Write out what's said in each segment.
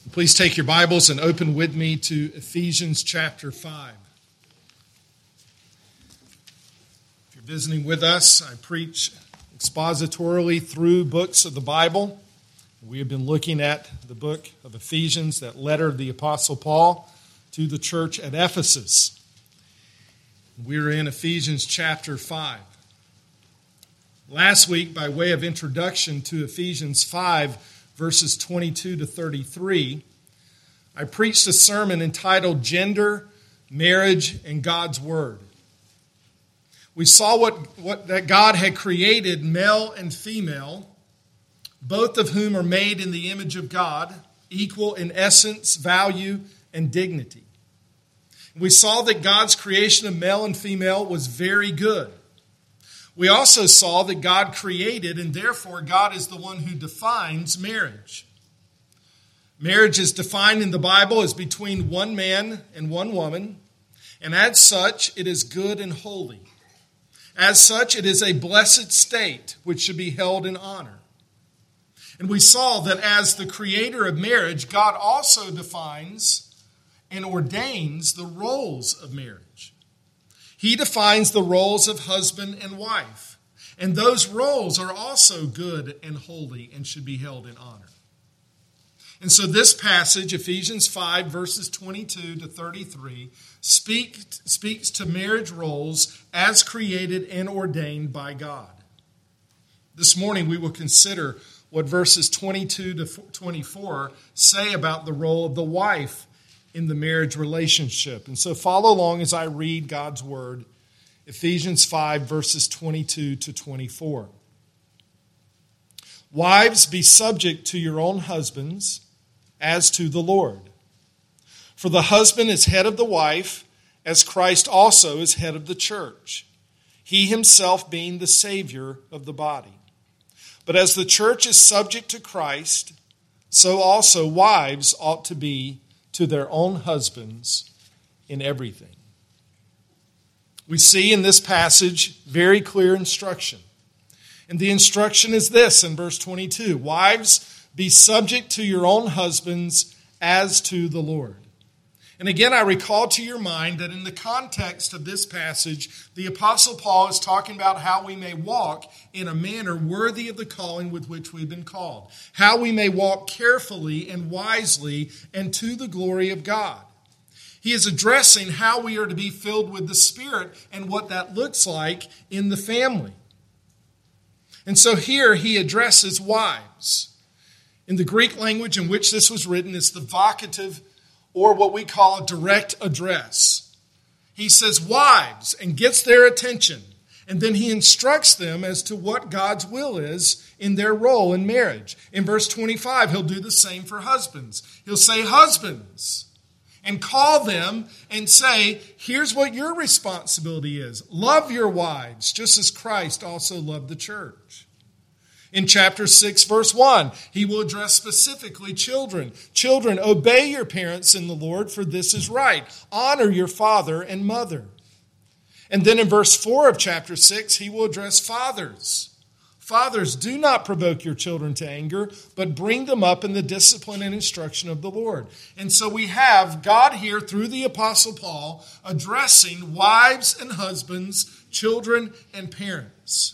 Please take your Bibles and open with me to Ephesians chapter 5. If you're visiting with us, I preach expositorily through books of the Bible. We have been looking at the book of Ephesians, that letter of the Apostle Paul to the church at Ephesus. We're in Ephesians chapter 5. Last week, by way of introduction to Ephesians 5, verses 22 to 33, I preached a sermon entitled Gender, Marriage, and God's Word. We saw that God had created male and female, both of whom are made in the image of God, equal in essence, value, and dignity. We saw that God's creation of male and female was very good. We also saw that God created, and therefore God is the one who defines marriage. Marriage is defined in the Bible as between one man and one woman, and as such, it is good and holy. As such, it is a blessed state which should be held in honor. And we saw that as the creator of marriage, God also defines and ordains the roles of marriage. He defines the roles of husband and wife. And those roles are also good and holy and should be held in honor. And so this passage, Ephesians 5, verses 22 to 33, speaks to marriage roles as created and ordained by God. This morning we will consider what verses 22 to 24 say about the role of the wife in the marriage relationship. And so follow along as I read God's word, Ephesians 5, verses 22 to 24. Wives, be subject to your own husbands as to the Lord. For the husband is head of the wife, as Christ also is head of the church, he himself being the Savior of the body. But as the church is subject to Christ, so also wives ought to be to their own husbands in everything. We see in this passage very clear instruction. And the instruction is this in verse 22. Wives, be subject to your own husbands as to the Lord. And again, I recall to your mind that in the context of this passage, the Apostle Paul is talking about how we may walk in a manner worthy of the calling with which we've been called. How we may walk carefully and wisely and to the glory of God. He is addressing how we are to be filled with the Spirit and what that looks like in the family. And so here he addresses wives. In the Greek language in which this was written, it's the vocative, or what we call a direct address. He says wives and gets their attention. And then he instructs them as to what God's will is in their role in marriage. In verse 25, he'll do the same for husbands. He'll say, husbands, and call them and say, here's what your responsibility is. Love your wives, just as Christ also loved the church. In chapter 6, verse 1, he will address specifically children. Children, obey your parents in the Lord, for this is right. Honor your father and mother. And then in verse 4 of chapter 6, he will address fathers. Fathers, do not provoke your children to anger, but bring them up in the discipline and instruction of the Lord. And so we have God here through the Apostle Paul addressing wives and husbands, children and parents.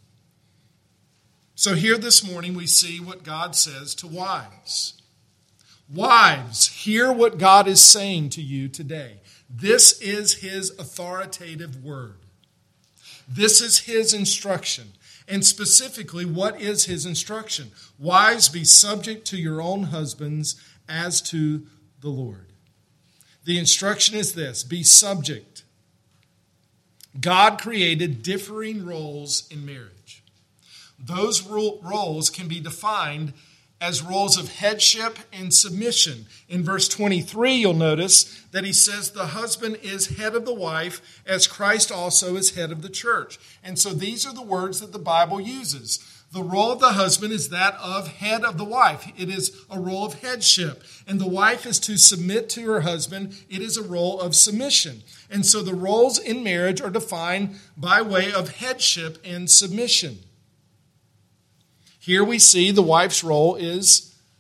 So here this morning we see what God says to wives. Wives, hear what God is saying to you today. This is his authoritative word. This is his instruction. And specifically, what is his instruction? Wives, be subject to your own husbands as to the Lord. The instruction is this: be subject. God created differing roles in marriage. Those roles can be defined as roles of headship and submission. In verse 23, you'll notice that he says the husband is head of the wife, as Christ also is head of the church. And so these are the words that the Bible uses. The role of the husband is that of head of the wife. It is a role of headship. And the wife is to submit to her husband. It is a role of submission. And so the roles in marriage are defined by way of headship and submission. Here we see the wife's role is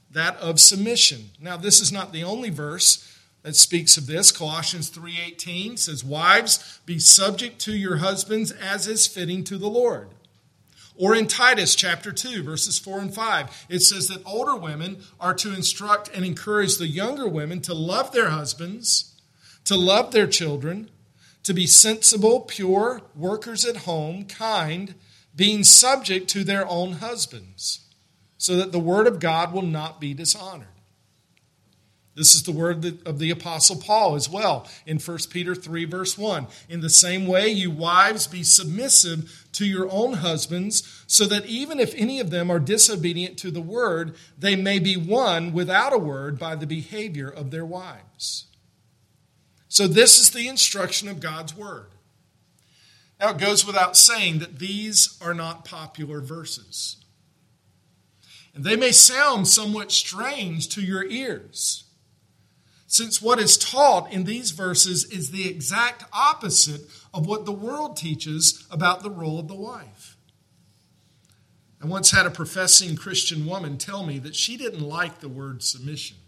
that of submission. Now, this is not the only verse that speaks of this. Colossians 3:18 says, "Wives, be subject to your husbands as is fitting to the Lord." Or in Titus chapter 2, verses 4 and 5, it says that older women are to instruct and encourage the younger women to love their husbands, to love their children, to be sensible, pure, workers at home, kind, being subject to their own husbands, so that the word of God will not be dishonored. This is the word of the Apostle Paul as well in 1 Peter 3, verse 1. "In the same way, you wives, be submissive to your own husbands, so that even if any of them are disobedient to the word, they may be won without a word by the behavior of their wives." So this is the instruction of God's word. Now, it goes without saying that these are not popular verses. And they may sound somewhat strange to your ears, since what is taught in these verses is the exact opposite of what the world teaches about the role of the wife. I once had a professing Christian woman tell me that she didn't like the word submission.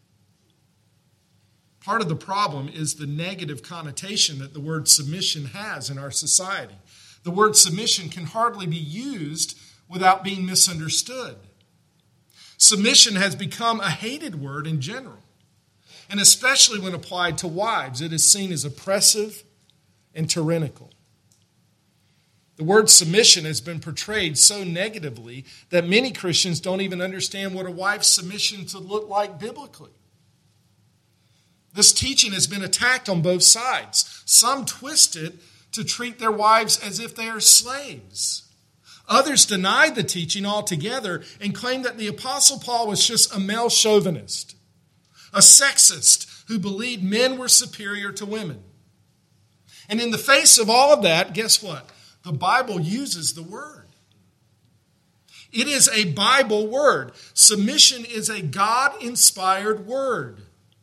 Part of the problem is the negative connotation that the word submission has in our society. The word submission can hardly be used without being misunderstood. Submission has become a hated word in general. And especially when applied to wives, it is seen as oppressive and tyrannical. The word submission has been portrayed so negatively that many Christians don't even understand what a wife's submission should look like biblically. This teaching has been attacked on both sides. Some twist it to treat their wives as if they are slaves. Others deny the teaching altogether and claim that the Apostle Paul was just a male chauvinist, a sexist who believed men were superior to women. And in the face of all of that, guess what? The Bible uses the word. It is a Bible word. Submission is a God-inspired word.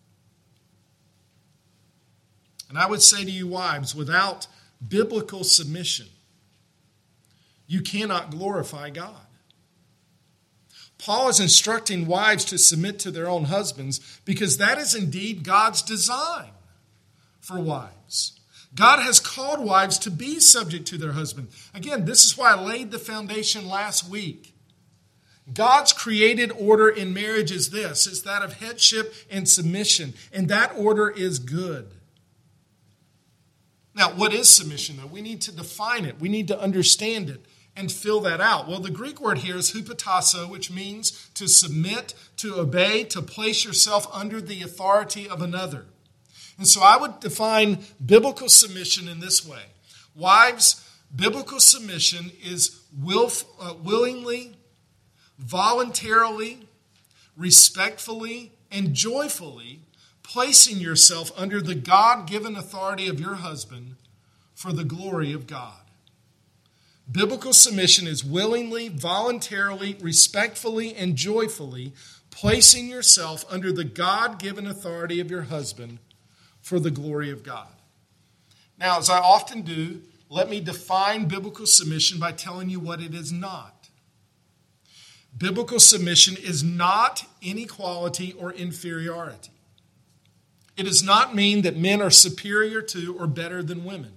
And I would say to you wives, without biblical submission, you cannot glorify God. Paul is instructing wives to submit to their own husbands because that is indeed God's design for wives. God has called wives to be subject to their husband. Again, this is why I laid the foundation last week. God's created order in marriage is this. It's that of headship and submission. And that order is good. Now, what is submission, though? We need to define it. We need to understand it and fill that out. Well, the Greek word here is hupotasso, which means to submit, to obey, to place yourself under the authority of another. And so I would define biblical submission in this way. Wives, biblical submission is willingly, voluntarily, respectfully, and joyfully placing yourself under the God-given authority of your husband for the glory of God. Biblical submission is willingly, voluntarily, respectfully, and joyfully placing yourself under the God-given authority of your husband for the glory of God. Now, as I often do, let me define biblical submission by telling you what it is not. Biblical submission is not inequality or inferiority. It does not mean that men are superior to or better than women.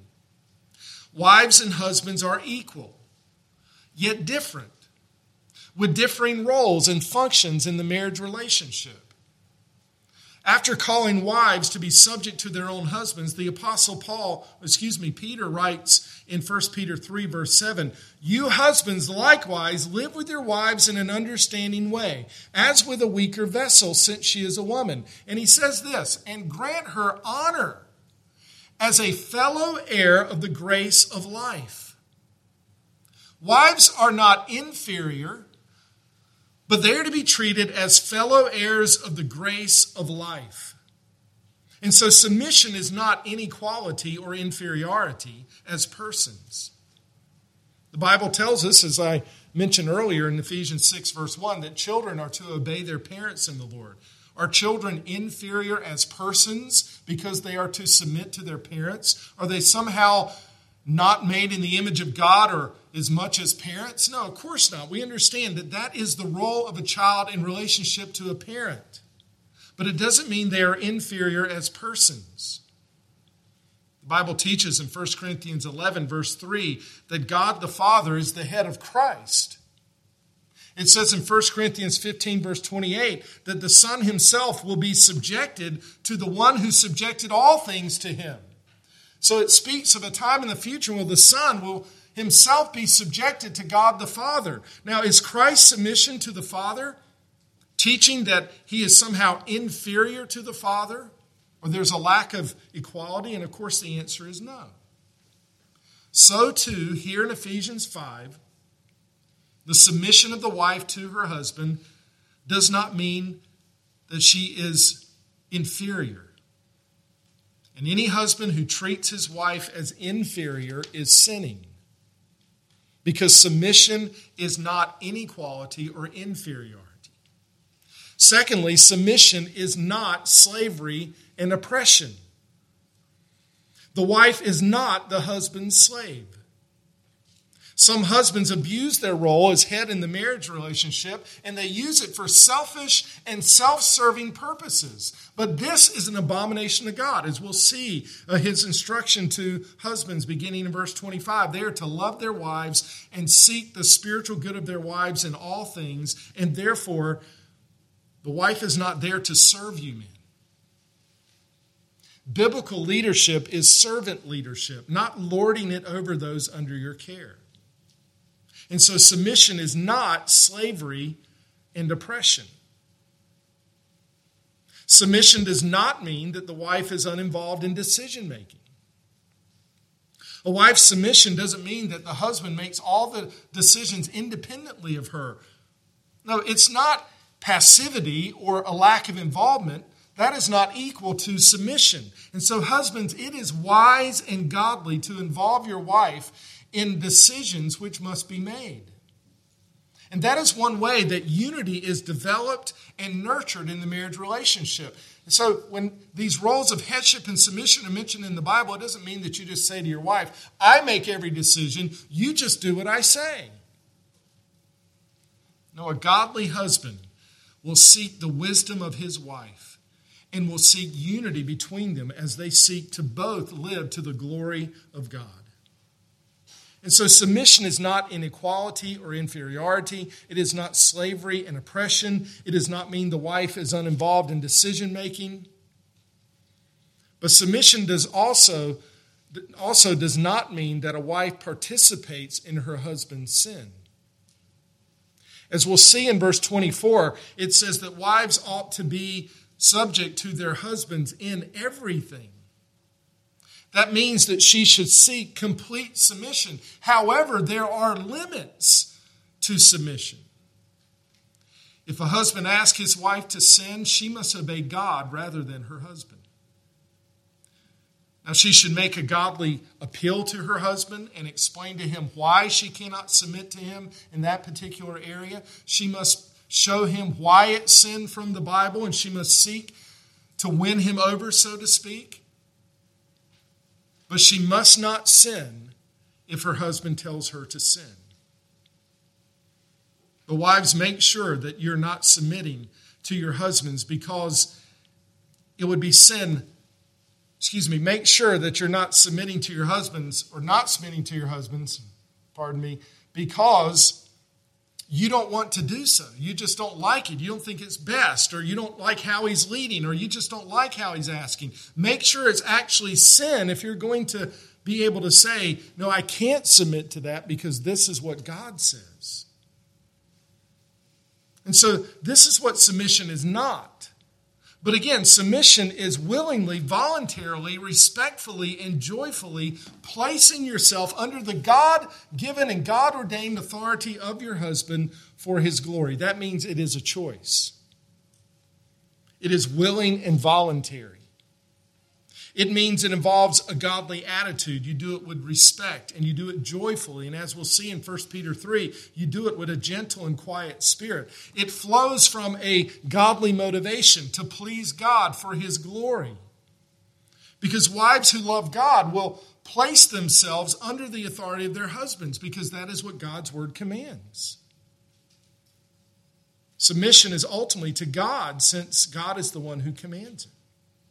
Wives and husbands are equal, yet different, with differing roles and functions in the marriage relationship. After calling wives to be subject to their own husbands, the Apostle Peter writes in 1 Peter 3, verse 7, "You husbands likewise live with your wives in an understanding way, as with a weaker vessel, since she is a woman." And he says this, "And grant her honor as a fellow heir of the grace of life." Wives are not inferior, but they are to be treated as fellow heirs of the grace of life. And so submission is not inequality or inferiority as persons. The Bible tells us, as I mentioned earlier in Ephesians 6, verse 1, that children are to obey their parents in the Lord. Are children inferior as persons because they are to submit to their parents? Are they somehow not made in the image of God or as much as parents? No, of course not. We understand that that is the role of a child in relationship to a parent. But it doesn't mean they are inferior as persons. The Bible teaches in 1 Corinthians 11, verse 3, that God the Father is the head of Christ. It says in 1 Corinthians 15, verse 28, that the Son himself will be subjected to the one who subjected all things to him. So it speaks of a time in the future where the Son will himself be subjected to God the Father. Now, is Christ's submission to the Father teaching that he is somehow inferior to the Father? Or there's a lack of equality? And of course the answer is no. So too, here in Ephesians 5, the submission of the wife to her husband does not mean that she is inferior. And any husband who treats his wife as inferior is sinning. Because submission is not inequality or inferiority. Secondly, submission is not slavery and oppression. The wife is not the husband's slave. Some husbands abuse their role as head in the marriage relationship, and they use it for selfish and self-serving purposes. But this is an abomination to God, as we'll see his instruction to husbands beginning in verse 25. They are to love their wives and seek the spiritual good of their wives in all things, and therefore the wife is not there to serve you men. Biblical leadership is servant leadership, not lording it over those under your care. And so submission is not slavery and oppression. Submission does not mean that the wife is uninvolved in decision making. A wife's submission doesn't mean that the husband makes all the decisions independently of her. No, it's not passivity or a lack of involvement. That is not equal to submission. And so husbands, it is wise and godly to involve your wife in decisions which must be made. And that is one way that unity is developed and nurtured in the marriage relationship. And so when these roles of headship and submission are mentioned in the Bible, it doesn't mean that you just say to your wife, I make every decision, you just do what I say. No, a godly husband will seek the wisdom of his wife and will seek unity between them as they seek to both live to the glory of God. And so submission is not inequality or inferiority. It is not slavery and oppression. It does not mean the wife is uninvolved in decision making. But submission does also does not mean that a wife participates in her husband's sin. As we'll see in verse 24, it says that wives ought to be subject to their husbands in everything. That means that she should seek complete submission. However, there are limits to submission. If a husband asks his wife to sin, she must obey God rather than her husband. Now, she should make a godly appeal to her husband and explain to him why she cannot submit to him in that particular area. She must show him why it's sin from the Bible, and she must seek to win him over, so to speak. But she must not sin if her husband tells her to sin. But wives, make sure that you're not submitting to your husbands, because it would be sin. Make sure that you're not submitting to your husbands, or not submitting to your husbands, because you don't want to do so. You just don't like it. You don't think it's best, or you don't like how he's leading, or you just don't like how he's asking. Make sure it's actually sin if you're going to be able to say, no, I can't submit to that because this is what God says. And so this is what submission is not. But again, submission is willingly, voluntarily, respectfully, and joyfully placing yourself under the God-given and God-ordained authority of your husband for his glory. That means it is a choice. It is willing and voluntary. It means it involves a godly attitude. You do it with respect, and you do it joyfully. And as we'll see in 1 Peter 3, you do it with a gentle and quiet spirit. It flows from a godly motivation to please God for his glory. Because wives who love God will place themselves under the authority of their husbands, because that is what God's word commands. Submission is ultimately to God, since God is the one who commands it.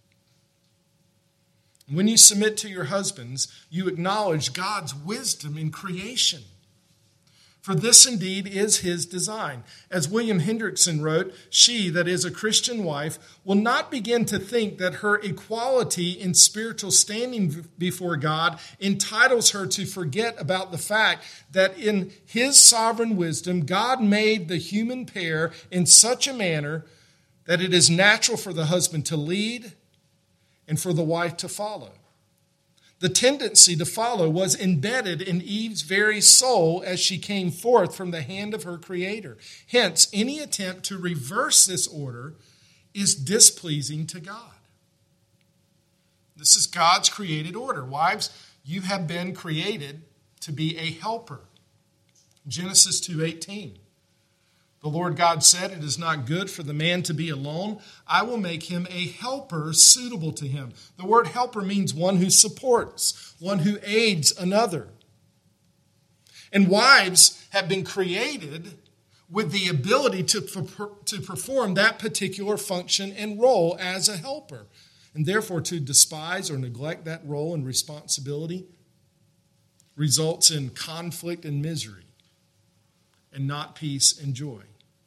When you submit to your husbands, you acknowledge God's wisdom in creation. For this indeed is his design. As William Hendrickson wrote, she, that is a Christian wife, will not begin to think that her equality in spiritual standing before God entitles her to forget about the fact that in his sovereign wisdom, God made the human pair in such a manner that it is natural for the husband to lead and for the wife to follow. The tendency to follow was embedded in Eve's very soul as she came forth from the hand of her Creator. Hence, any attempt to reverse this order is displeasing to God. This is God's created order. Wives, you have been created to be a helper. Genesis 2:18. The Lord God said, "It is not good for the man to be alone. I will make him a helper suitable to him." The word helper means one who supports, one who aids another. And wives have been created with the ability to perform that particular function and role as a helper. And therefore, to despise or neglect that role and responsibility results in conflict and misery, and not peace and joy.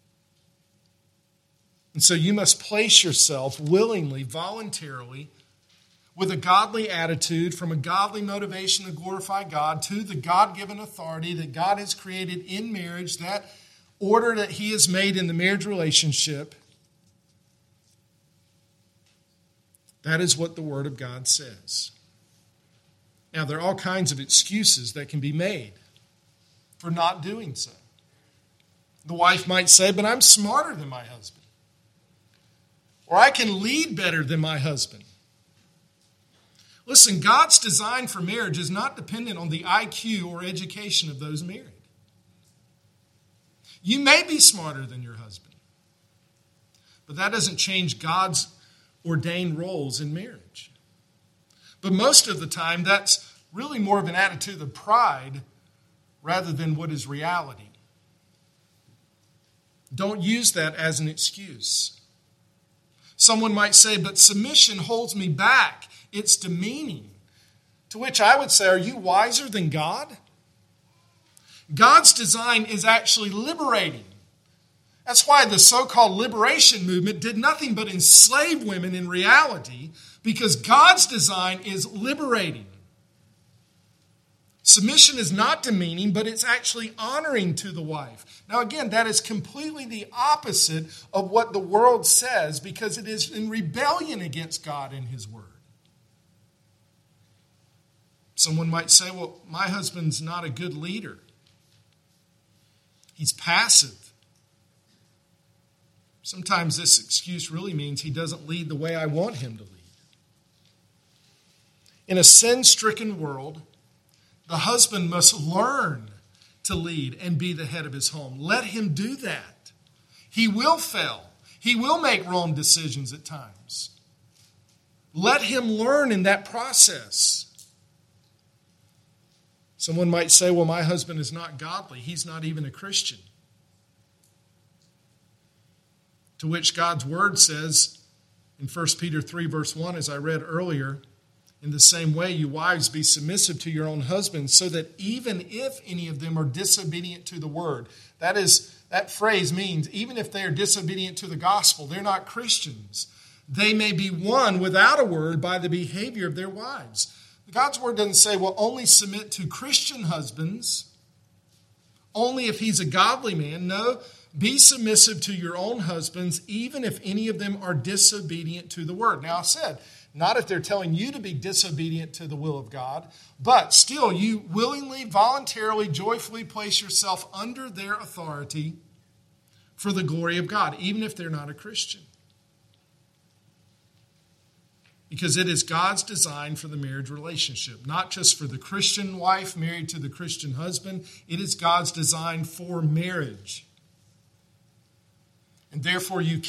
And so you must place yourself willingly, voluntarily, with a godly attitude, from a godly motivation to glorify God, to the God-given authority that God has created in marriage, that order that he has made in the marriage relationship. That is what the Word of God says. Now, there are all kinds of excuses that can be made for not doing so. The wife might say, "But I'm smarter than my husband." Or, "I can lead better than my husband." Listen, God's design for marriage is not dependent on the IQ or education of those married. You may be smarter than your husband, but that doesn't change God's ordained roles in marriage. But most of the time, that's really more of an attitude of pride rather than what is reality. Don't use that as an excuse. Someone might say, "But submission holds me back. It's demeaning." To which I would say, are you wiser than God? God's design is actually liberating. That's why the so-called liberation movement did nothing but enslave women in reality, because God's design is liberating. Submission is not demeaning, but it's actually honoring to the wife. Now again, that is completely the opposite of what the world says, because it is in rebellion against God and his word. Someone might say, "Well, my husband's not a good leader. He's passive." Sometimes this excuse really means he doesn't lead the way I want him to lead. In a sin-stricken world, the husband must learn to lead and be the head of his home. Let him do that. He will fail. He will make wrong decisions at times. Let him learn in that process. Someone might say, "Well, my husband is not godly. He's not even a Christian." To which God's word says in 1 Peter 3, verse 1, as I read earlier, "In the same way, you wives, be submissive to your own husbands, so that even if any of them are disobedient to the word," that phrase means even if they are disobedient to the gospel, they're not Christians, "they may be won without a word by the behavior of their wives." God's word doesn't say, well, only submit to Christian husbands, only if he's a godly man. No, be submissive to your own husbands, even if any of them are disobedient to the word. Now I said, not if they're telling you to be disobedient to the will of God, but still you willingly, voluntarily, joyfully place yourself under their authority for the glory of God, even if they're not a Christian. Because it is God's design for the marriage relationship, not just for the Christian wife married to the Christian husband. It is God's design for marriage. And therefore you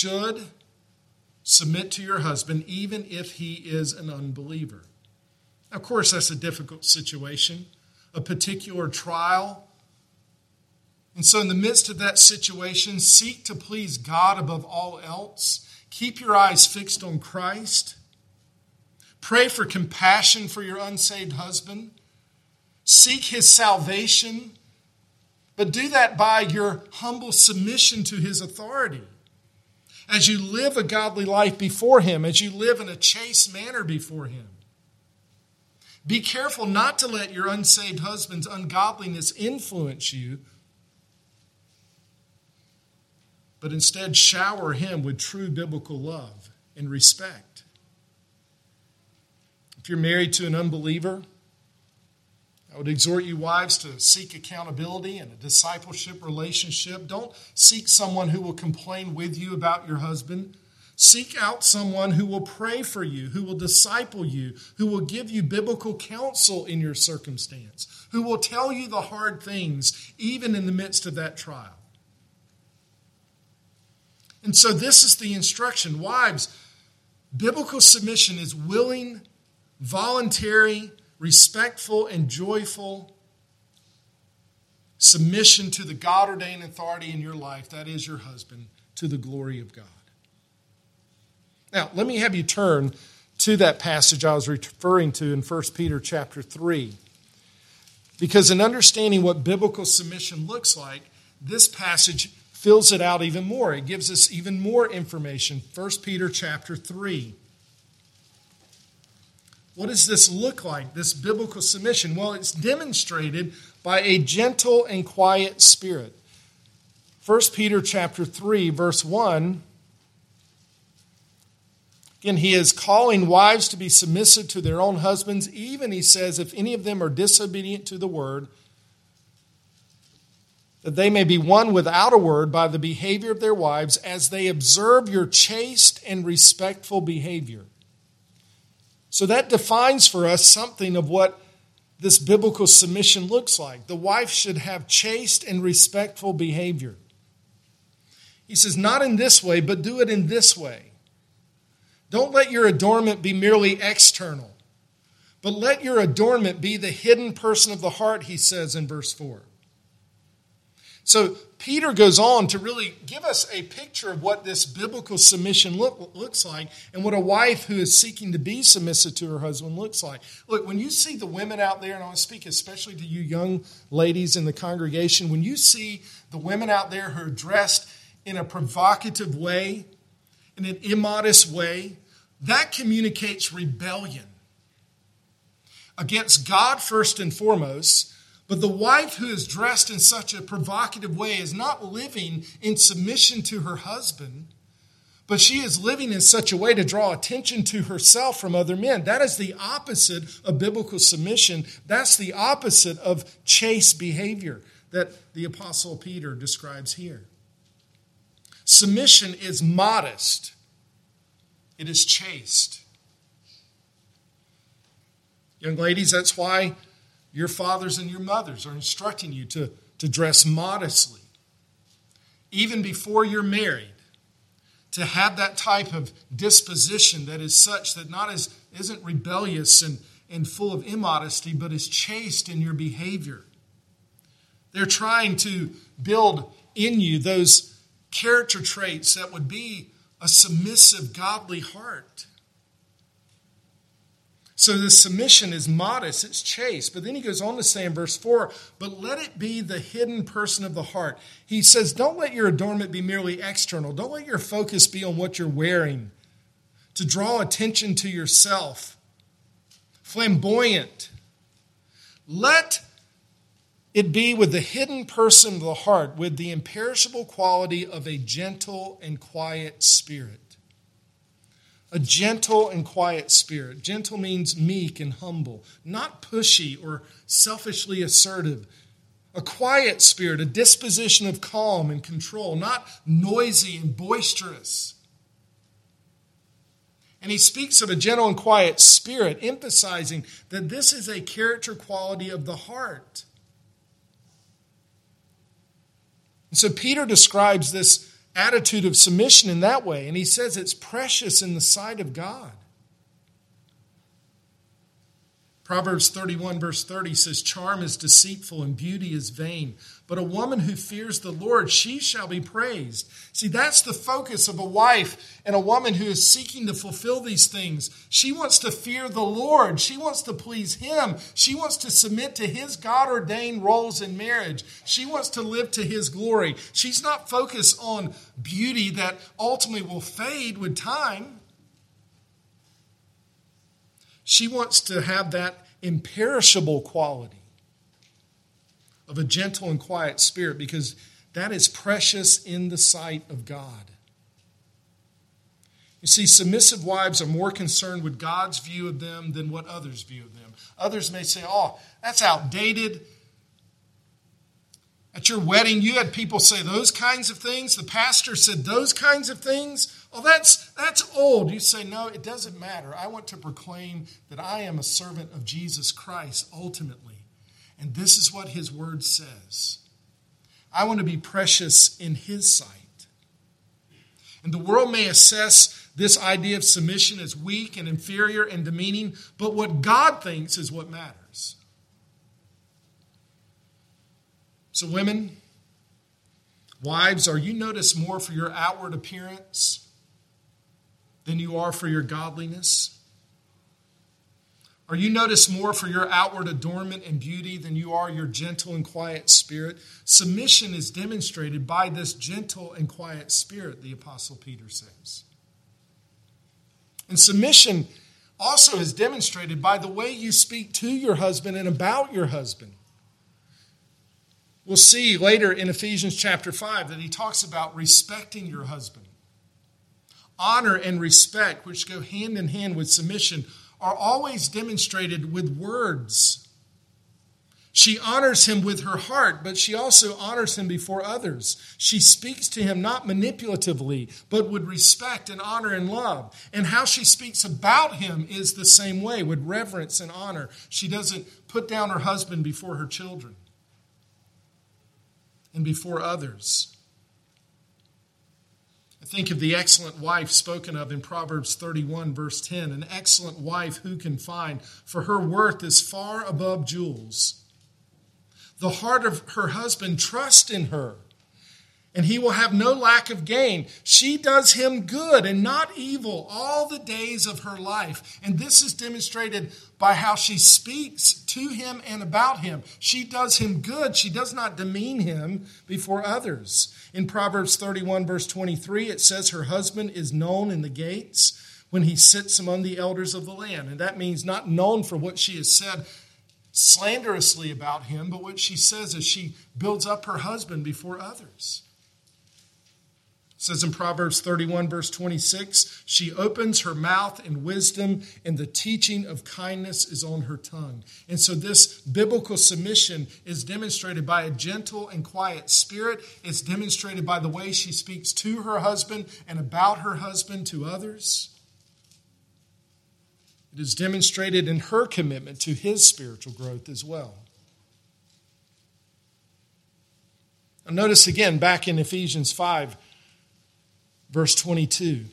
should submit to your husband, even if he is an unbeliever. Of course, that's a difficult situation, a particular trial. And so in the midst of that situation, seek to please God above all else. Keep your eyes fixed on Christ. Pray for compassion for your unsaved husband. Seek his salvation, but do that by your humble submission to his authority. As you live a godly life before him, as you live in a chaste manner before him. Be careful not to let your unsaved husband's ungodliness influence you, but instead shower him with true biblical love and respect. If you're married to an unbeliever, I would exhort you, wives, to seek accountability and a discipleship relationship. Don't seek someone who will complain with you about your husband. Seek out someone who will pray for you, who will disciple you, who will give you biblical counsel in your circumstance, who will tell you the hard things, even in the midst of that trial. And so this is the instruction. Wives, biblical submission is willing, voluntary, respectful, and joyful submission to the God-ordained authority in your life, that is your husband, to the glory of God. Now, let me have you turn to that passage I was referring to in 1 Peter chapter 3. Because in understanding what biblical submission looks like, this passage fills it out even more. It gives us even more information. 1 Peter chapter 3. What does this look like, this biblical submission? Well, it's demonstrated by a gentle and quiet spirit. 1 Peter chapter 3, verse 1. Again, he is calling wives to be submissive to their own husbands, even, he says, if any of them are disobedient to the word, that they may be won without a word by the behavior of their wives as they observe your chaste and respectful behavior. So that defines for us something of what this biblical submission looks like. The wife should have chaste and respectful behavior. He says, not in this way, but do it in this way. Don't let your adornment be merely external, but let your adornment be the hidden person of the heart, he says in verse 4. So Peter goes on to really give us a picture of what this biblical submission looks like and what a wife who is seeking to be submissive to her husband looks like. Look, when you see the women out there, and I want to speak especially to you young ladies in the congregation, when you see the women out there who are dressed in a provocative way, in an immodest way, that communicates rebellion against God first and foremost. But the wife who is dressed in such a provocative way is not living in submission to her husband, but she is living in such a way to draw attention to herself from other men. That is the opposite of biblical submission. That's the opposite of chaste behavior that the Apostle Peter describes here. Submission is modest. It is chaste. Young ladies, that's why your fathers and your mothers are instructing you to dress modestly. Even before you're married, to have that type of disposition that is such that isn't rebellious and full of immodesty, but is chaste in your behavior. They're trying to build in you those character traits that would be a submissive, godly heart. So the submission is modest, it's chaste. But then he goes on to say in verse 4, but let it be the hidden person of the heart. He says, don't let your adornment be merely external. Don't let your focus be on what you're wearing, to draw attention to yourself. Flamboyant. Let it be with the hidden person of the heart, with the imperishable quality of a gentle and quiet spirit. A gentle and quiet spirit. Gentle means meek and humble, not pushy or selfishly assertive. A quiet spirit, a disposition of calm and control, not noisy and boisterous. And he speaks of a gentle and quiet spirit, emphasizing that this is a character quality of the heart. And so Peter describes this attitude of submission in that way, and he says it's precious in the sight of God. Proverbs 31 verse 30 says, charm is deceitful and beauty is vain, but a woman who fears the Lord, she shall be praised. See, that's the focus of a wife and a woman who is seeking to fulfill these things. She wants to fear the Lord. She wants to please Him. She wants to submit to His God-ordained roles in marriage. She wants to live to His glory. She's not focused on beauty that ultimately will fade with time. She wants to have that imperishable quality of a gentle and quiet spirit, because that is precious in the sight of God. You see, submissive wives are more concerned with God's view of them than what others view of them. Others may say, oh, that's outdated. At your wedding, you had people say those kinds of things. The pastor said those kinds of things. Oh, that's old. You say, no, it doesn't matter. I want to proclaim that I am a servant of Jesus Christ ultimately. And this is what His word says. I want to be precious in His sight. And the world may assess this idea of submission as weak and inferior and demeaning, but what God thinks is what matters. So women, wives, are you noticed more for your outward appearance than you are for your godliness? Are you noticed more for your outward adornment and beauty than you are your gentle and quiet spirit? Submission is demonstrated by this gentle and quiet spirit, the Apostle Peter says. And submission also is demonstrated by the way you speak to your husband and about your husband. We'll see later in Ephesians chapter 5 that he talks about respecting your husband. Honor and respect, which go hand in hand with submission, are always demonstrated with words. She honors him with her heart, but she also honors him before others. She speaks to him not manipulatively, but with respect and honor and love. And how she speaks about him is the same way, with reverence and honor. She doesn't put down her husband before her children and before others. I think of the excellent wife spoken of in Proverbs 31, verse 10. An excellent wife who can find, for her worth is far above jewels. The heart of her husband trusts in her, and he will have no lack of gain. She does him good and not evil all the days of her life. And this is demonstrated by how she speaks to him and about him. She does him good. She does not demean him before others. In Proverbs 31, verse 23, it says her husband is known in the gates when he sits among the elders of the land. And that means not known for what she has said slanderously about him, but what she says as she builds up her husband before others. It says in Proverbs 31, verse 26, she opens her mouth in wisdom, and the teaching of kindness is on her tongue. And so this biblical submission is demonstrated by a gentle and quiet spirit. It's demonstrated by the way she speaks to her husband and about her husband to others. It is demonstrated in her commitment to his spiritual growth as well. Now notice again back in Ephesians 5, verse 22. It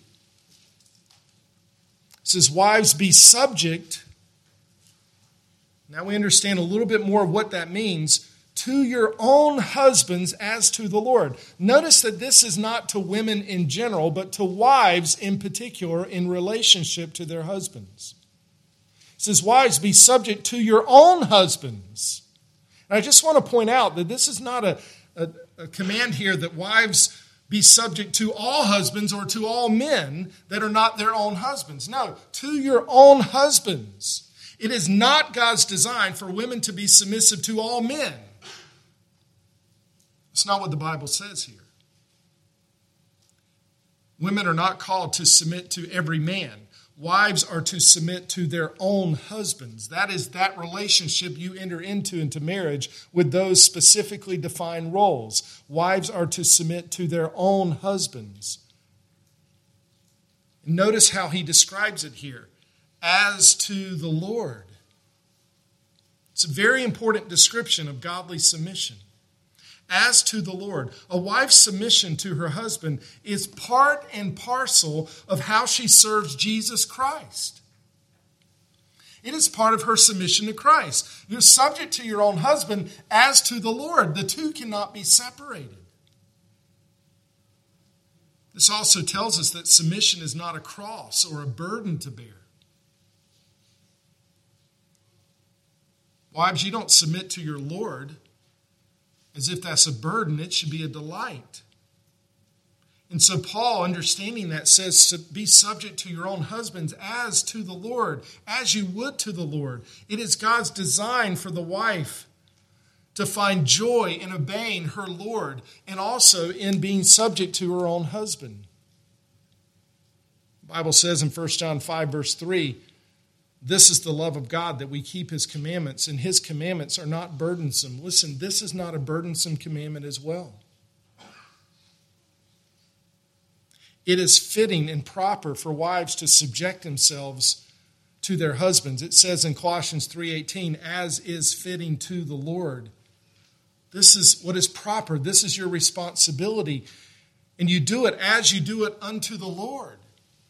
says, wives, be subject. Now we understand a little bit more of what that means. To your own husbands as to the Lord. Notice that this is not to women in general, but to wives in particular in relationship to their husbands. It says, wives, be subject to your own husbands. And I just want to point out that this is not a command here that wives be subject to all husbands or to all men that are not their own husbands. No, to your own husbands. It is not God's design for women to be submissive to all men. It's not what the Bible says here. Women are not called to submit to every man. Wives are to submit to their own husbands. That is that relationship you enter into marriage with those specifically defined roles. Wives are to submit to their own husbands. Notice how he describes it here. As to the Lord. It's a very important description of godly submission. As to the Lord. A wife's submission to her husband is part and parcel of how she serves Jesus Christ. It is part of her submission to Christ. You're subject to your own husband as to the Lord. The two cannot be separated. This also tells us that submission is not a cross or a burden to bear. Wives, you don't submit to your Lord as if that's a burden. It should be a delight. And so Paul, understanding that, says, be subject to your own husbands as to the Lord, as you would to the Lord. It is God's design for the wife to find joy in obeying her Lord and also in being subject to her own husband. The Bible says in 1 John 5, verse 3, this is the love of God, that we keep his commandments, and his commandments are not burdensome. Listen, this is not a burdensome commandment as well. It is fitting and proper for wives to subject themselves to their husbands. It says in Colossians 3:18, as is fitting to the Lord. This is what is proper. This is your responsibility. And you do it as you do it unto the Lord.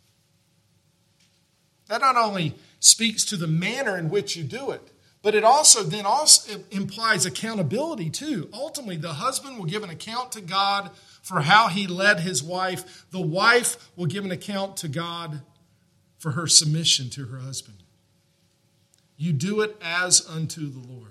That not only speaks to the manner in which you do it, but it also implies accountability too. Ultimately, the husband will give an account to God for how he led his wife. The wife will give an account to God for her submission to her husband. You do it as unto the Lord.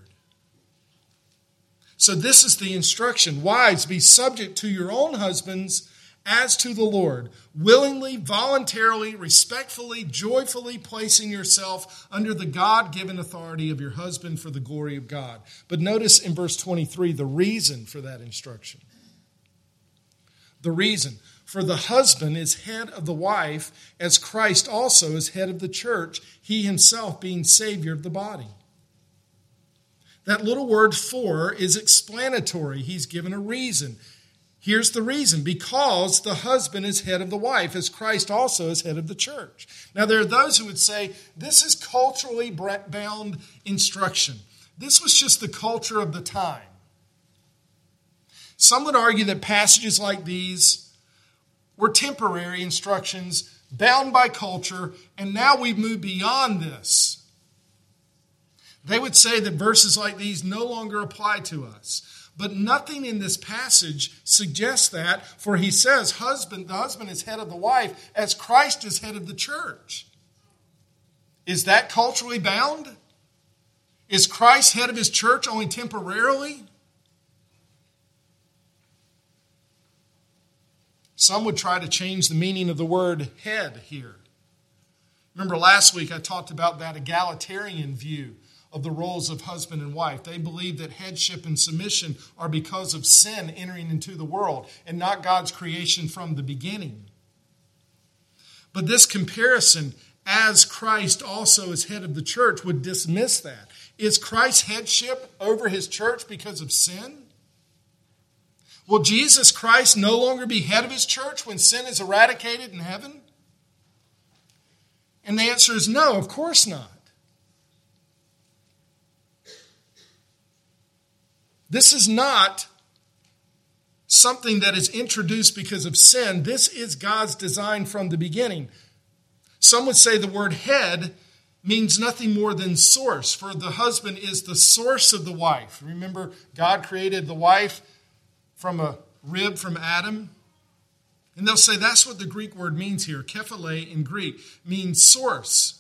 So this is the instruction. Wives, be subject to your own husbands as to the Lord, willingly, voluntarily, respectfully, joyfully placing yourself under the God-given authority of your husband for the glory of God. But notice in verse 23 the reason for that instruction. The reason. For the husband is head of the wife, as Christ also is head of the church, he himself being Savior of the body. That little word for is explanatory. He's given a reason. Here's the reason. Because the husband is head of the wife, as Christ also is head of the church. Now, there are those who would say this is culturally bound instruction. This was just the culture of the time. Some would argue that passages like these were temporary instructions bound by culture, and now we've moved beyond this. They would say that verses like these no longer apply to us. But nothing in this passage suggests that, for he says, the husband is head of the wife, as Christ is head of the church. Is that culturally bound? Is Christ head of his church only temporarily? Some would try to change the meaning of the word head here. Remember last week I talked about that egalitarian view of the roles of husband and wife. They believe that headship and submission are because of sin entering into the world and not God's creation from the beginning. But this comparison, as Christ also is head of the church, would dismiss that. Is Christ's headship over his church because of sin? Will Jesus Christ no longer be head of his church when sin is eradicated in heaven? And the answer is no, of course not. This is not something that is introduced because of sin. This is God's design from the beginning. Some would say the word head means nothing more than source, for the husband is the source of the wife. Remember, God created the wife from a rib from Adam. And they'll say that's what the Greek word means here. Kephale in Greek means source.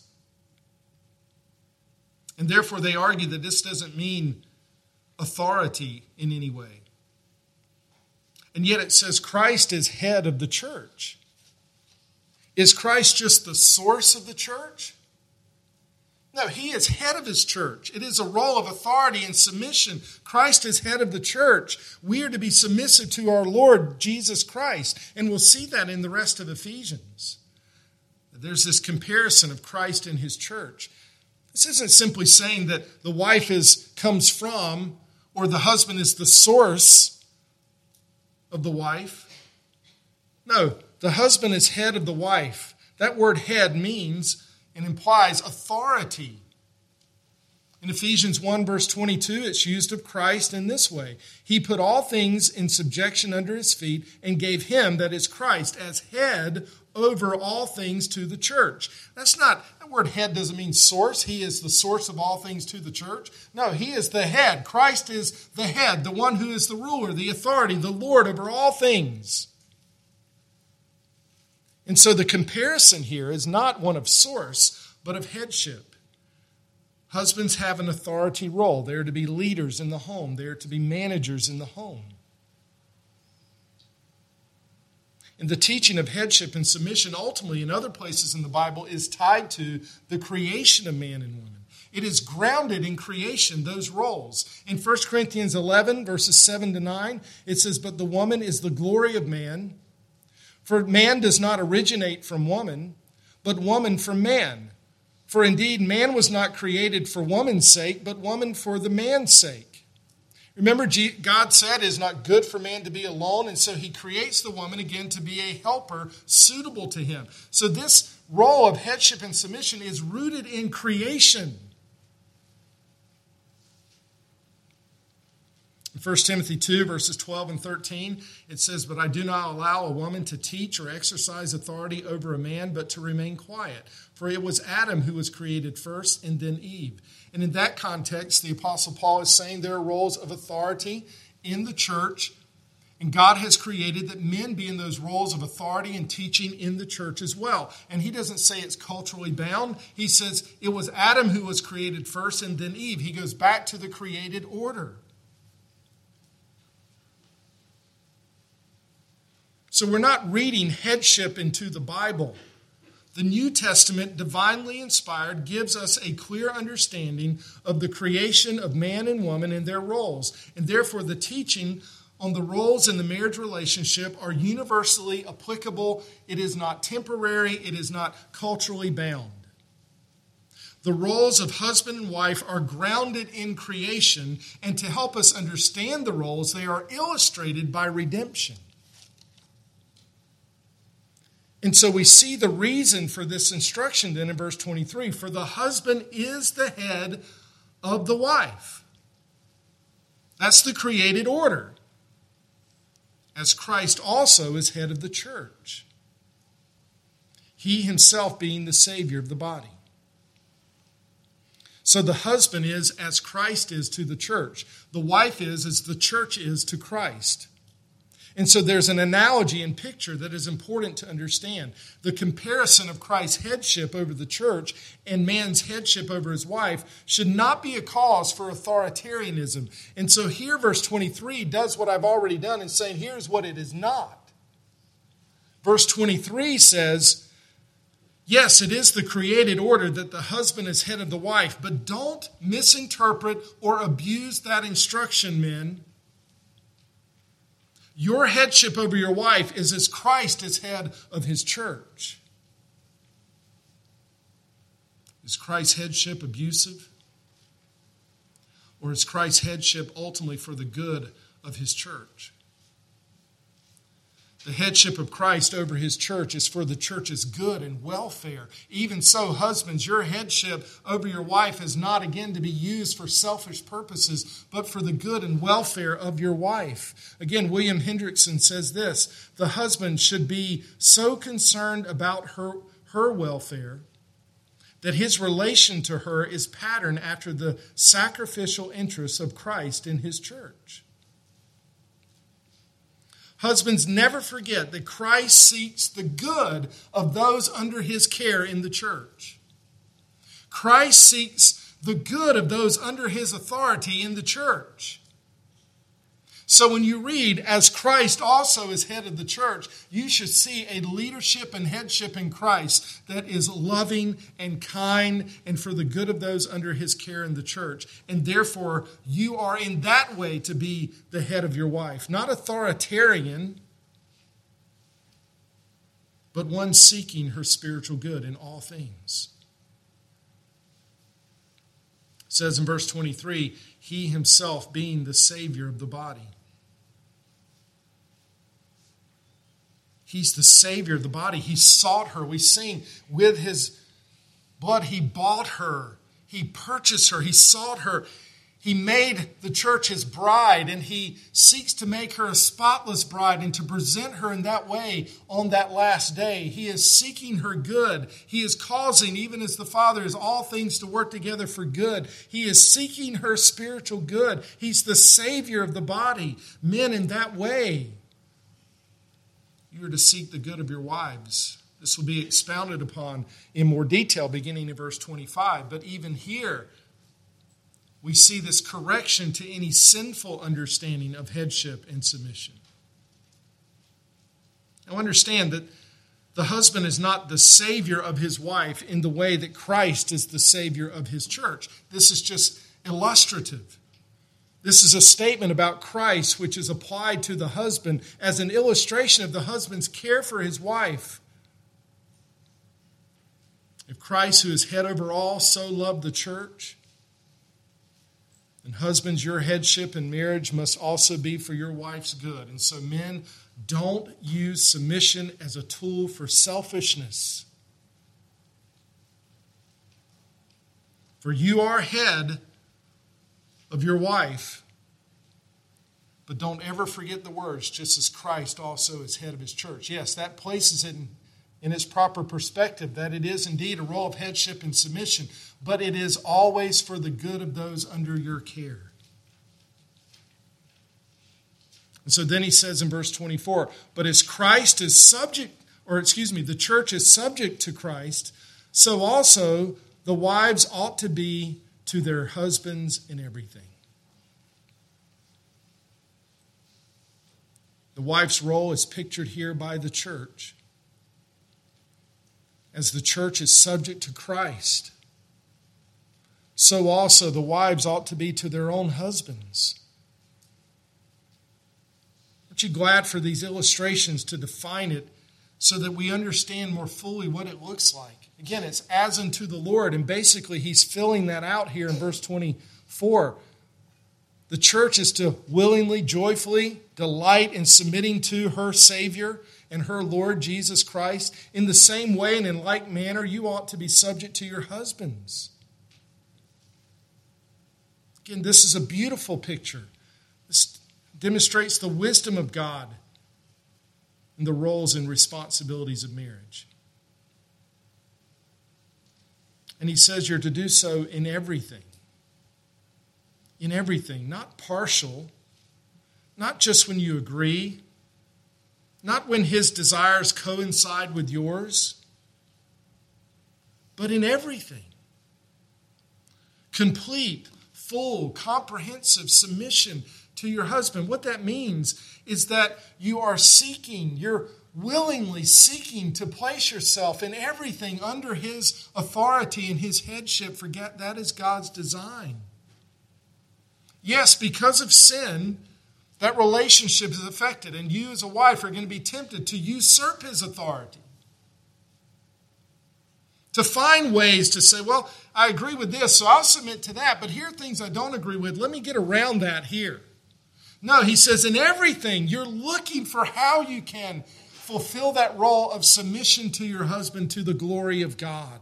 And therefore they argue that this doesn't mean authority in any way. And yet it says Christ is head of the church. Is Christ just the source of the church? No, he is head of his church. It is a role of authority and submission. Christ is head of the church. We are to be submissive to our Lord Jesus Christ. And we'll see that in the rest of Ephesians. There's this comparison of Christ and his church. This isn't simply saying that the wife comes from, or the husband is the source of the wife. No, the husband is head of the wife. That word head means and implies authority. In Ephesians 1 verse 22, it's used of Christ in this way. He put all things in subjection under his feet and gave him, that is Christ, as head over all things to the church. That word head doesn't mean source. He is the source of all things to the church. No, he is the head. Christ is the head, the one who is the ruler, the authority, the Lord over all things. And so the comparison here is not one of source, but of headship. Husbands have an authority role. They are to be leaders in the home. They are to be managers in the home. And the teaching of headship and submission ultimately in other places in the Bible is tied to the creation of man and woman. It is grounded in creation, those roles. In 1 Corinthians 11, verses 7 to 9, it says, "But the woman is the glory of man. For man does not originate from woman, but woman from man. For indeed, man was not created for woman's sake, but woman for the man's sake." Remember, God said it is not good for man to be alone, and so he creates the woman again to be a helper suitable to him. So this role of headship and submission is rooted in creation. In 1 Timothy 2, verses 12 and 13, it says, "But I do not allow a woman to teach or exercise authority over a man, but to remain quiet. For it was Adam who was created first, and then Eve." And in that context, the Apostle Paul is saying there are roles of authority in the church, and God has created that men be in those roles of authority and teaching in the church as well. And he doesn't say it's culturally bound. He says it was Adam who was created first, and then Eve. He goes back to the created order. So we're not reading headship into the Bible. The New Testament, divinely inspired, gives us a clear understanding of the creation of man and woman and their roles. And therefore, the teaching on the roles in the marriage relationship are universally applicable. It is not temporary. It is not culturally bound. The roles of husband and wife are grounded in creation, and to help us understand the roles, they are illustrated by redemption. And so we see the reason for this instruction then in verse 23. "For the husband is the head of the wife." That's the created order. "As Christ also is head of the church, he himself being the Savior of the body." So the husband is as Christ is to the church. The wife is as the church is to Christ. And so there's an analogy and picture that is important to understand. The comparison of Christ's headship over the church and man's headship over his wife should not be a cause for authoritarianism. And so here, verse 23 does what I've already done in saying, here's what it is not. Verse 23 says, yes, it is the created order that the husband is head of the wife, but don't misinterpret or abuse that instruction, men. Your headship over your wife is as Christ is head of his church. Is Christ's headship abusive? Or is Christ's headship ultimately for the good of his church? The headship of Christ over his church is for the church's good and welfare. Even so, husbands, your headship over your wife is not again to be used for selfish purposes, but for the good and welfare of your wife. Again, William Hendrickson says this: the husband should be so concerned about her welfare that his relation to her is patterned after the sacrificial interests of Christ in his church. Husbands, never forget that Christ seeks the good of those under his care in the church. Christ seeks the good of those under his authority in the church. So when you read, as Christ also is head of the church, you should see a leadership and headship in Christ that is loving and kind and for the good of those under his care in the church. And therefore, you are in that way to be the head of your wife. Not authoritarian, but one seeking her spiritual good in all things. It says in verse 23, he himself being the Savior of the body. He's the Savior of the body. He sought her. We sing, with his blood he bought her. He purchased her. He sought her. He made the church his bride, and he seeks to make her a spotless bride and to present her in that way on that last day. He is seeking her good. He is causing, even as the Father is all things to work together for good. He is seeking her spiritual good. He's the Savior of the body. Men, in that way, you are to seek the good of your wives. This will be expounded upon in more detail beginning in verse 25. But even here, we see this correction to any sinful understanding of headship and submission. Now understand that the husband is not the Savior of his wife in the way that Christ is the Savior of his church. This is just illustrative. This is a statement about Christ which is applied to the husband as an illustration of the husband's care for his wife. If Christ, who is head over all, so loved the church, and husbands, your headship in marriage must also be for your wife's good. And so men, don't use submission as a tool for selfishness. For you are head of your wife, but don't ever forget the words, just as Christ also is head of his church. Yes, that places it in its proper perspective, that it is indeed a role of headship and submission, but it is always for the good of those under your care. And so then he says in verse 24, but as Christ is subject, the church is subject to Christ, so also the wives ought to be to their husbands in everything. The wife's role is pictured here by the church. As the church is subject to Christ, so also the wives ought to be to their own husbands. Aren't you glad for these illustrations to define it so that we understand more fully what it looks like? Again, it's as unto the Lord, and basically he's filling that out here in verse 24. The church is to willingly, joyfully delight in submitting to her Savior and her Lord Jesus Christ. In the same way and in like manner, you ought to be subject to your husbands. Again, this is a beautiful picture. This demonstrates the wisdom of God in the roles and responsibilities of marriage. And he says you're to do so in everything. In everything, not partial, not just when you agree, not when his desires coincide with yours, but in everything. Complete, full, comprehensive submission to your husband. What that means is that you are you're willingly seeking to place yourself in everything under his authority and his headship. Forget that is God's design. Yes, because of sin, that relationship is affected, and you as a wife are going to be tempted to usurp his authority. To find ways to say, well, I agree with this, so I'll submit to that, but here are things I don't agree with. Let me get around that here. No, he says in everything, you're looking for how you can fulfill that role of submission to your husband to the glory of God.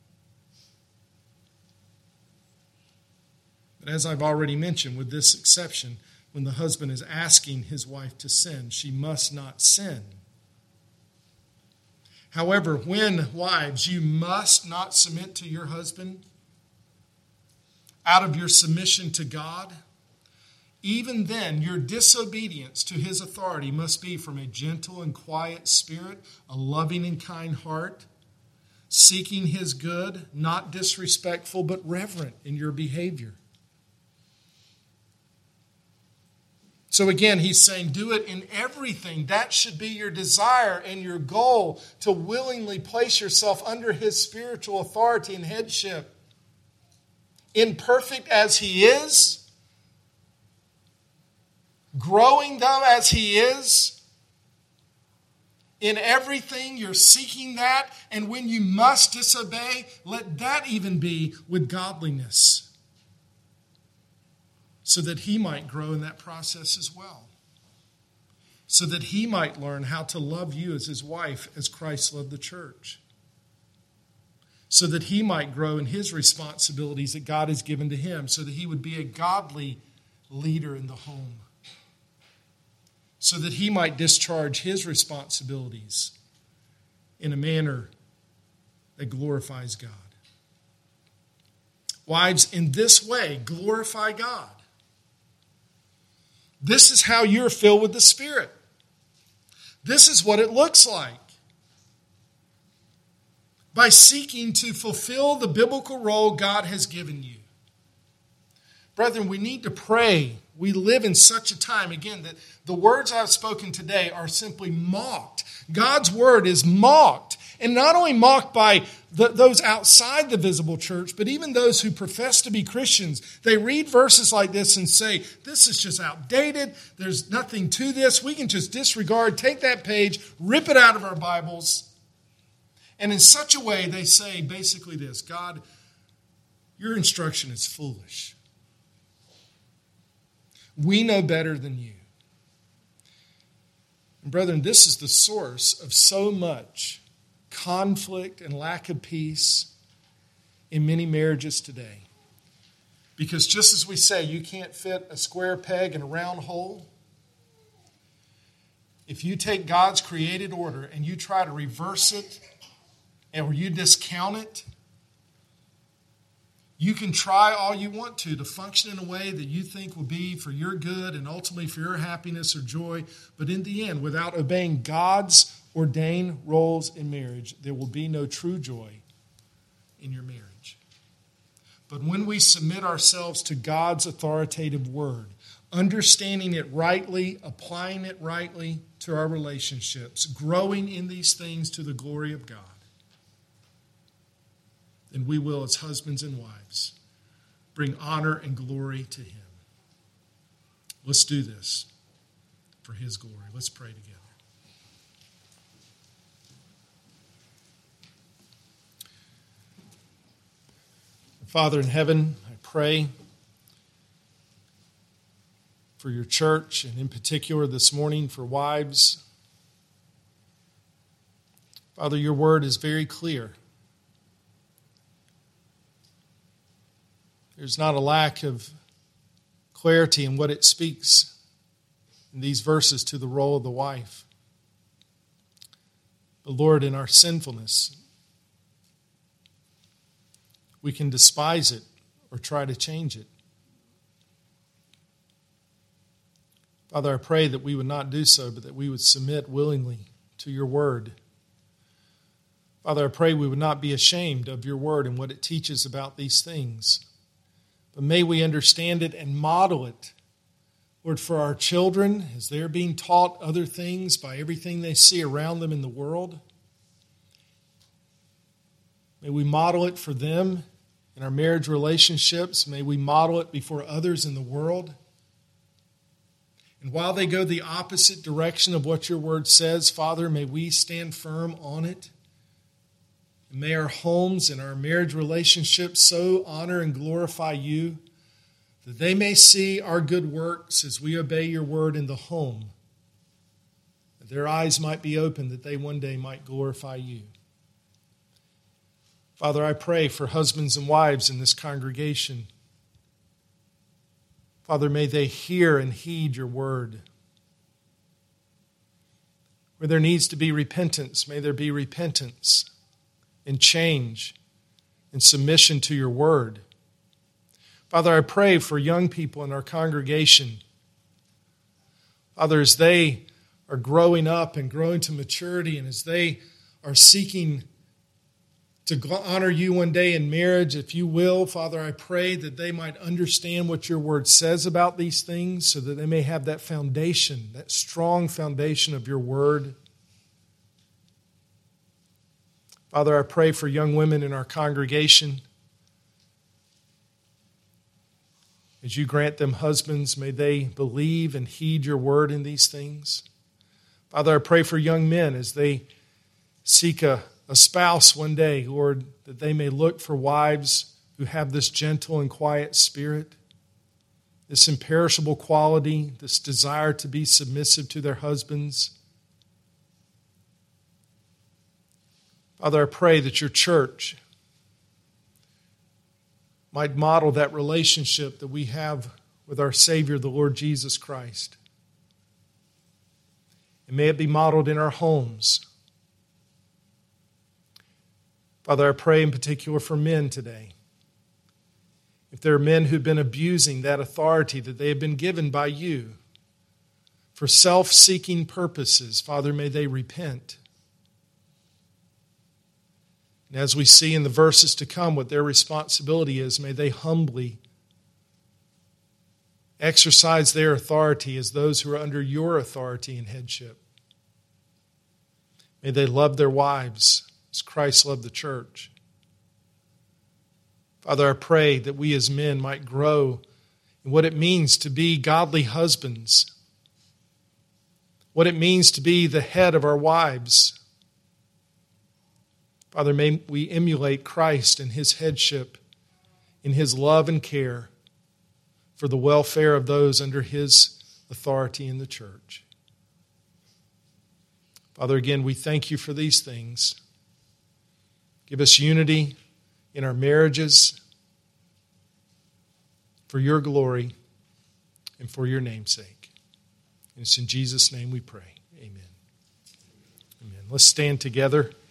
But as I've already mentioned, with this exception, when the husband is asking his wife to sin, she must not sin. However, when, wives, you must not submit to your husband out of your submission to God, even then your disobedience to his authority must be from a gentle and quiet spirit, a loving and kind heart, seeking his good, not disrespectful, but reverent in your behavior. So again, he's saying, do it in everything. That should be your desire and your goal, to willingly place yourself under his spiritual authority and headship. Imperfect as he is, growing though as he is, in everything you're seeking that, and when you must disobey, let that even be with godliness, so that he might grow in that process as well. So that he might learn how to love you as his wife, as Christ loved the church. so that he might grow in his responsibilities that God has given to him, so that he would be a godly leader in the home, so that he might discharge his responsibilities in a manner that glorifies God. Wives, in this way, glorify God. This is how you're filled with the Spirit. This is what it looks like. By seeking to fulfill the biblical role God has given you. Brethren, we need to pray. We live in such a time, again, that the words I've spoken today are simply mocked. God's word is mocked. And not only mocked by those outside the visible church, but even those who profess to be Christians. They read verses like this and say, this is just outdated. There's nothing to this. We can just disregard, take that page, rip it out of our Bibles. And in such a way, they say basically this: God, your instruction is foolish. We know better than you. And brethren, this is the source of so much conflict and lack of peace in many marriages today. Because just as we say, you can't fit a square peg in a round hole, if you take God's created order and you try to reverse it, or you discount it, you can try all you want to function in a way that you think will be for your good and ultimately for your happiness or joy. But in the end, without obeying God's ordained roles in marriage, there will be no true joy in your marriage. But when we submit ourselves to God's authoritative word, understanding it rightly, applying it rightly to our relationships, growing in these things to the glory of God, then we will, as husbands and wives, bring honor and glory to him. Let's do this for his glory. Let's pray together. Father in heaven, I pray for your church, and in particular this morning for wives. Father, your word is very clear. There's not a lack of clarity in what it speaks in these verses to the role of the wife. But Lord, in our sinfulness, we can despise it or try to change it. Father, I pray that we would not do so, but that we would submit willingly to your word. Father, I pray we would not be ashamed of your word and what it teaches about these things. But may we understand it and model it, Lord, for our children as they're being taught other things by everything they see around them in the world. May we model it for them in our marriage relationships. May we model it before others in the world. And while they go the opposite direction of what your word says, Father, may we stand firm on it. And may our homes and our marriage relationships so honor and glorify you that they may see our good works as we obey your word in the home, that their eyes might be open, that they one day might glorify you. Father, I pray for husbands and wives in this congregation. Father, may they hear and heed your word. Where there needs to be repentance, may there be repentance and change and submission to your word. Father, I pray for young people in our congregation. Father, as they are growing up and growing to maturity, and as they are seeking to honor you one day in marriage, if you will, Father, I pray that they might understand what your word says about these things so that they may have that foundation, that strong foundation of your word. Father, I pray for young women in our congregation. As you grant them husbands, may they believe and heed your word in these things. Father, I pray for young men as they seek a spouse one day, Lord, that they may look for wives who have this gentle and quiet spirit, this imperishable quality, this desire to be submissive to their husbands. Father, I pray that your church might model that relationship that we have with our Savior, the Lord Jesus Christ. And may it be modeled in our homes. Father, I pray in particular for men today. If there are men who've been abusing that authority that they have been given by you for self-seeking purposes, Father, may they repent. And as we see in the verses to come what their responsibility is, may they humbly exercise their authority as those who are under your authority and headship. May they love their wives as Christ loved the church. Father, I pray that we as men might grow in what it means to be godly husbands, what it means to be the head of our wives. Father, may we emulate Christ in his headship, in his love and care for the welfare of those under his authority in the church. Father, again, we thank you for these things. Give us unity in our marriages for your glory and for your name's sake. And it's in Jesus' name we pray. Amen. Amen. Let's stand together.